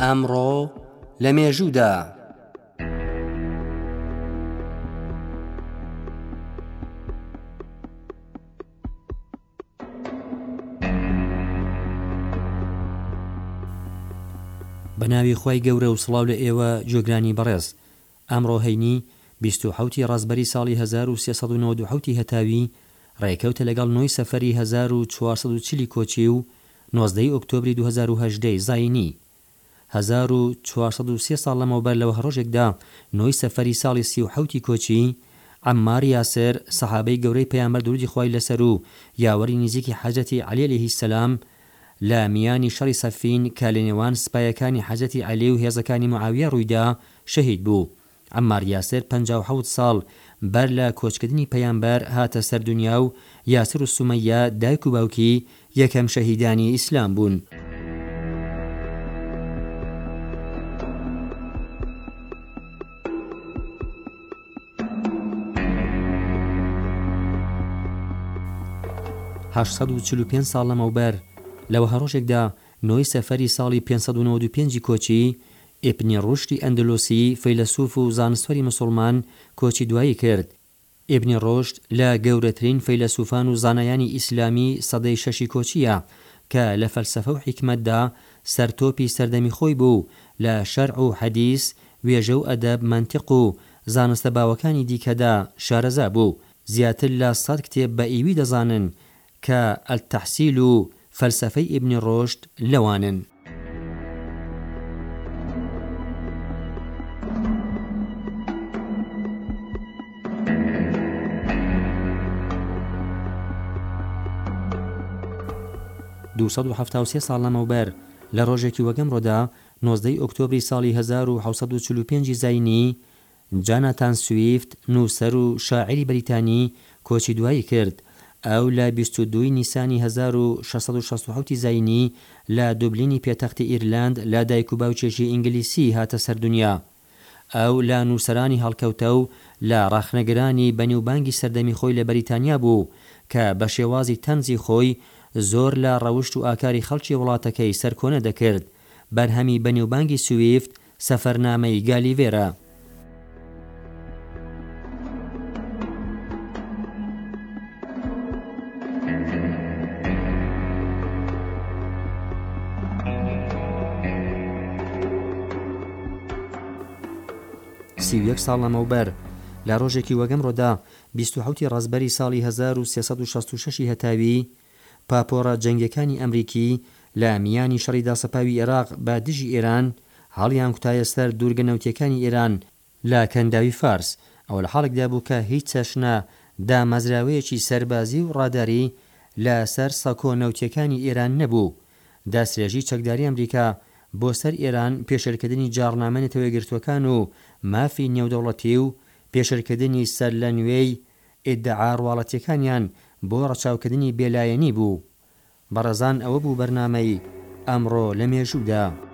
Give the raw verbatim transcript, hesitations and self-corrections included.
ئەمڕۆ لە مێژوودا بەناوی خوای گەورە و سڵاو لە ئێوە جۆگرانی بەڕێز. ئەمڕۆ هەینی بیست و حەوتی ڕازبەری ساڵی هەزار و سێسەد و نۆڤە و حەوتی هەتاوی ڕێکەوتە لەگەڵ نۆی سەفەری هەزار و چوارسەد و چلی کۆچی و نۆزدەی ئۆکتۆبری دوو هەزار و هەژدە زاینی. هەزار و چوارسەد و سێ ساڵ لەمەوبەر لەوە هەڕۆژێکدا نۆی سەفەری ساڵی سی و حەوتی کۆچی عەمار یاسر سەحابەی گەورەی پەیامبەر درودی خوای لەسەر و یاوەری نزیکی حەزرەتی عەلی عەلەیهی سەلام لە میانی شەڕی سەفین کە لە نێوان سپایەکانی حەزرەتی عەلی و هێزەکانی موعاویە ڕوویدا شەهید بوو. عەمار یاسر پەنجا و حەوت ساڵ بەر لە کۆچکردنی پەیامبەر هاتە سەر دونیا و یاسر و سومەیە دایک و باوکی یەکەم شەهیدانی ئیسلام بوون. هەشت سەد و چل و پێنج ساڵ لەمەوبەر لەوە هەڕۆژێکدا نۆی سەفەری ساڵی پێنج سەد و نۆڤە و پێنج کۆچی ئیبنی ڕوشدی ئەندلوسی فەیلسوف و زانستوەری موسڵمان کۆچی دوایی کرد. ئیبنی ڕوشد لە گەورەترین فەیلسوفان و زانایانی ئیسلامی سەدەی شەشی کۆچیە کە لە فەلسەفە و حیکمەتدا سەرتۆپی سەردەمی خۆی بوو. لە شەرع و حەدیث، وێژە و ئەدەب، مەنتیق و زانستە باوەکانی دیکەدا شارەزا بوو. زیاتر لە سەد کتێب بە ئیوی دەزانن کە ئەلتەحسیل و فەلسەفەی ئیبنی ڕوشد لەوانن. دووسەد و هەڤتا و سێ ساڵ لەمەوبەر لە ڕۆژێکی وەگەمڕۆدا نۆزدەی ئۆکتۆبری ساڵی هەزار و حەوت سەد و چل و پێنج زاینی جاناتان سویفت نووسەر و شاعری بەریتانی کۆچی دوایی کرد. ئەو لە بیست و دووی نیسانی هەزار و شەشسەد و شەست و حەوت زاینی لە دوبلینی پێتەختی ئیرلند لە دایک و باوکێکی ئینگلیسی هاتە سەر دونیا. ئەو لە نووسەرانی هەڵکەوتە و لە ڕاخنەگرانی بەنێوبانگی سەردەمی خۆی لە بەریتانیا بوو کە بە شێوازی تەنزی خۆی زۆر لە ڕەوشت و ئاکاری خەڵکی وڵاتەکەی سەرکۆنە دەکرد. بەرهەمی بەنێوبانگی سویفت سەفەرنامەی گالیڤێرە. سی و یەک ساڵ لەمەوبەر لە ڕۆژێکی وەگەمڕۆدا بیست و حەوتی ڕازبەری ساڵی هەزار و سێسەد و شەست و شەشی هەتاوی پاپۆرە جەنگیەکانی ئەمریکی لە میانی شەڕی داسەپاوی عێراق بە دژی ئێران هەڵیان کوتایە سەر دوورگە نەوتیەکانی ئێران لە کەنداوی فارس. ئەوە لە حاڵێکدا بوو کە هیچ چەشنە دامەزراوەیەکی سەربازی و ڕاداری لە سەر سەکۆ نەوتیەکانی ئێران نەبوو. دەستێژی چەکداری ئەمریکا بۆ سەر ئێران پێشێرکردنی جاڕنامە نەتەوەیەگرتووەکان و مافی نێودەوڵەتی و پێشێرکردنی سەر لە نوێی ئیدعا ڕواڵەتیەکانیان بۆ ڕەچاوکردنی بێلایەنی بوو. بەڕێزان، ئەوە بوو بەرنامەی ئەمڕۆ لە مێژوودا.